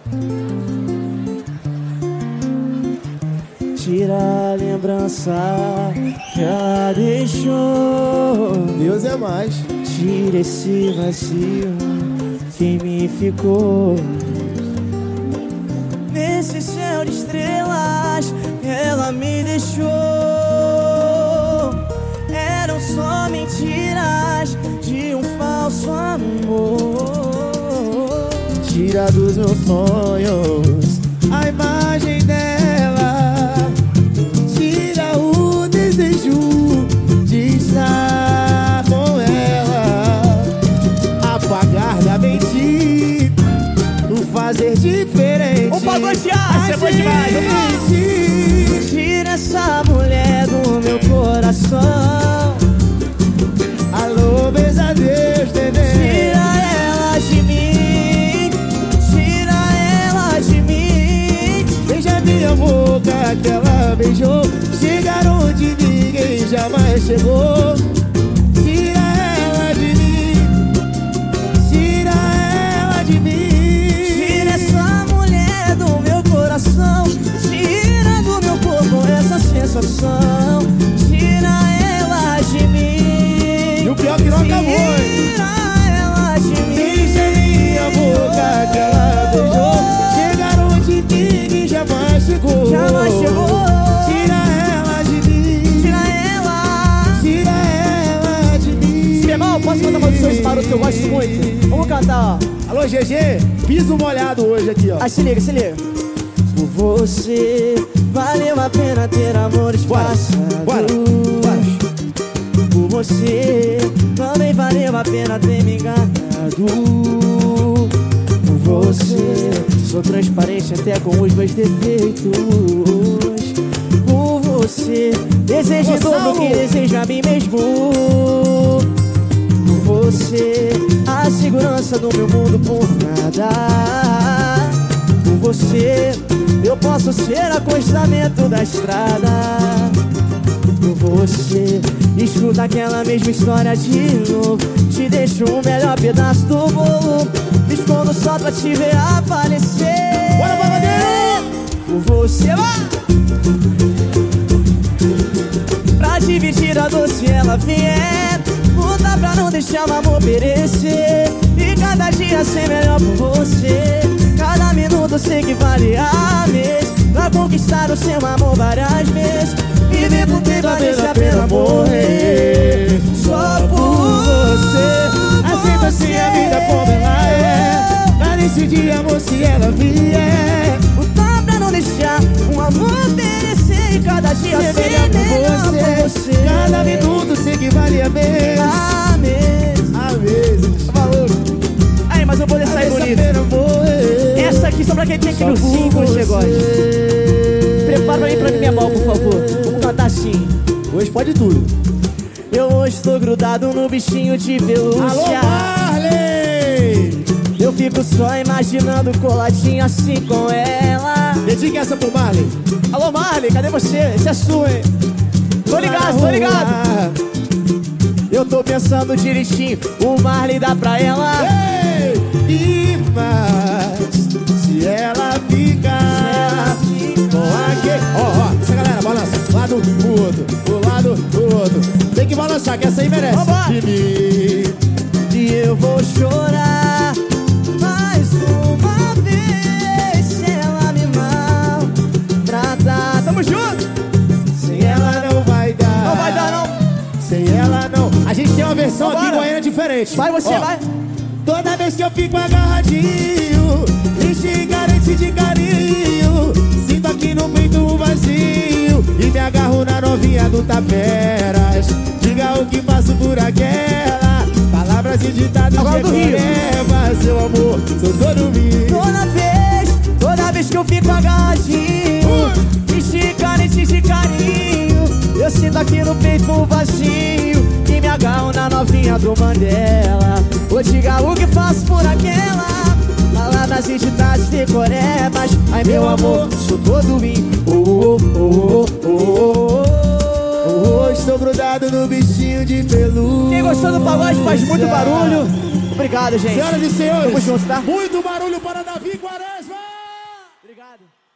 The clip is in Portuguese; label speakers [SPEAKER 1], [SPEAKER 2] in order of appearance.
[SPEAKER 1] Tira a lembrança que ela deixou.
[SPEAKER 2] Deus é mais.
[SPEAKER 1] Tira esse vazio que me ficou. Nesse céu de estrelas ela me deixou. Eram só mentiras de um falso amor.
[SPEAKER 2] Tira dos meus sonhos a imagem dela. Tira o desejo de estar com ela. Apagar da mente o fazer diferente.
[SPEAKER 1] Um pagodear, você é bom demais. Tira essa mulher do meu coração.
[SPEAKER 2] Alô, beijo, Deus, neném.
[SPEAKER 1] Tira ela de mim. Tira ela de mim.
[SPEAKER 2] Beija minha boca que ela beijou. Chegar onde ninguém jamais chegou. Tira ela de mim. Tira ela de mim.
[SPEAKER 1] Tira essa mulher do meu coração. Tira do meu corpo essa sensação. Tira ela de mim.
[SPEAKER 2] E o pior que não acabou, hein?
[SPEAKER 1] Tira ela de mim.
[SPEAKER 2] Beija minha boca que ela beijou. Chegar onde ninguém jamais chegou.
[SPEAKER 1] Jamais chegou.
[SPEAKER 2] Tira ela de mim.
[SPEAKER 1] Tira ela.
[SPEAKER 2] Tira ela de mim.
[SPEAKER 1] Irmão, posso cantar uma dos seus barulhos que eu gosto muito? Vamos cantar, ó.
[SPEAKER 2] Alô, GG, piso molhado hoje aqui, ó.
[SPEAKER 1] Ah, se liga, se liga. Por você valeu a pena ter amores passados.
[SPEAKER 2] Bora.
[SPEAKER 1] Por você também valeu a pena ter me enganado. Por você sou transparente até com os meus defeitos. Por você desejo em dobro que desejo a mim mesmo. Por você a segurança do meu mundo por nada. Por você eu posso ser acostamento da estrada. Por você escuta aquela mesma história de novo. Te deixo o melhor pedaço do bolo. Me escondo só pra te ver aparecer.
[SPEAKER 2] Bora, babadeiro!
[SPEAKER 1] Por você, pra dividir a dor se ela vier. Luta pra não deixar o amor perecer. E cada dia ser melhor por você. Cada minuto sei que vale a mês. Pra conquistar o seu amor várias vezes. Viver por ter vale a pena morrer. Só por você.
[SPEAKER 2] Aceita assim a vida como ela é. Pra decidir amor se ela vier.
[SPEAKER 1] Lutar pra não deixar um amor perecer. E cada dia ser melhor por você.
[SPEAKER 2] Cada minuto sei que vale a mês.
[SPEAKER 1] A mês.
[SPEAKER 2] A vezes.
[SPEAKER 1] Valor. Aí, mas eu vou deixar aí bonito. Essa aqui só pra quem tem aquele ursinho que você gosta. Prepara pra mim pra minha mão, por favor. Vamos cantar assim.
[SPEAKER 2] Hoje pode tudo.
[SPEAKER 1] Eu hoje estou grudado no bichinho de pelúcia.
[SPEAKER 2] Alô, Marley!
[SPEAKER 1] Eu fico só imaginando coladinho assim com ela.
[SPEAKER 2] Dedica essa pro Marley.
[SPEAKER 1] Alô, Marley, cadê você? Esse é sua, hein? Tô ligado, tô ligado. Eu tô pensando direitinho. O Marley dá pra ela.
[SPEAKER 2] Ei! E mais se ela ficar com aquele... Ó, essa galera balança. Lado pro outro, pro lado pro outro. Tem que balançar, que essa aí merece.
[SPEAKER 1] Vambora.
[SPEAKER 2] De mim.
[SPEAKER 1] E eu vou chorar mais uma vez se ela me maltratar. Tamo junto!
[SPEAKER 2] Sem ela não vai dar.
[SPEAKER 1] Não vai dar, não.
[SPEAKER 2] Sem ela não. A gente tem uma versão aqui em Goiânia diferente.
[SPEAKER 1] Vai você,
[SPEAKER 2] Ó,
[SPEAKER 1] vai.
[SPEAKER 2] toda vez que eu fico agarradinho, enche carente de carinho. Sinto aqui no peito um vazio e me agarro na novinha do Taperas. Diga o que passo por aquela. Palavras e ditados
[SPEAKER 1] Agora
[SPEAKER 2] de
[SPEAKER 1] do Rio.
[SPEAKER 2] Ecoreba. Seu amor, sou todo mim.
[SPEAKER 1] Toda vez que eu fico agarradinho, enche carente de carinho. Eu sinto aqui no peito um vazio e me agarro na novinha do Mandela. Vou diga o que faço por aquela. Palavras e ditados decorebas. Ai meu amor, sou todo em.
[SPEAKER 2] Hoje estou grudado no bichinho de pelúcia.
[SPEAKER 1] Quem gostou do pagode faz muito barulho. Obrigado, gente.
[SPEAKER 2] Senhoras e senhores,
[SPEAKER 1] Tamo junto, tá?
[SPEAKER 2] muito barulho para Davi Quaresma.
[SPEAKER 1] Obrigado.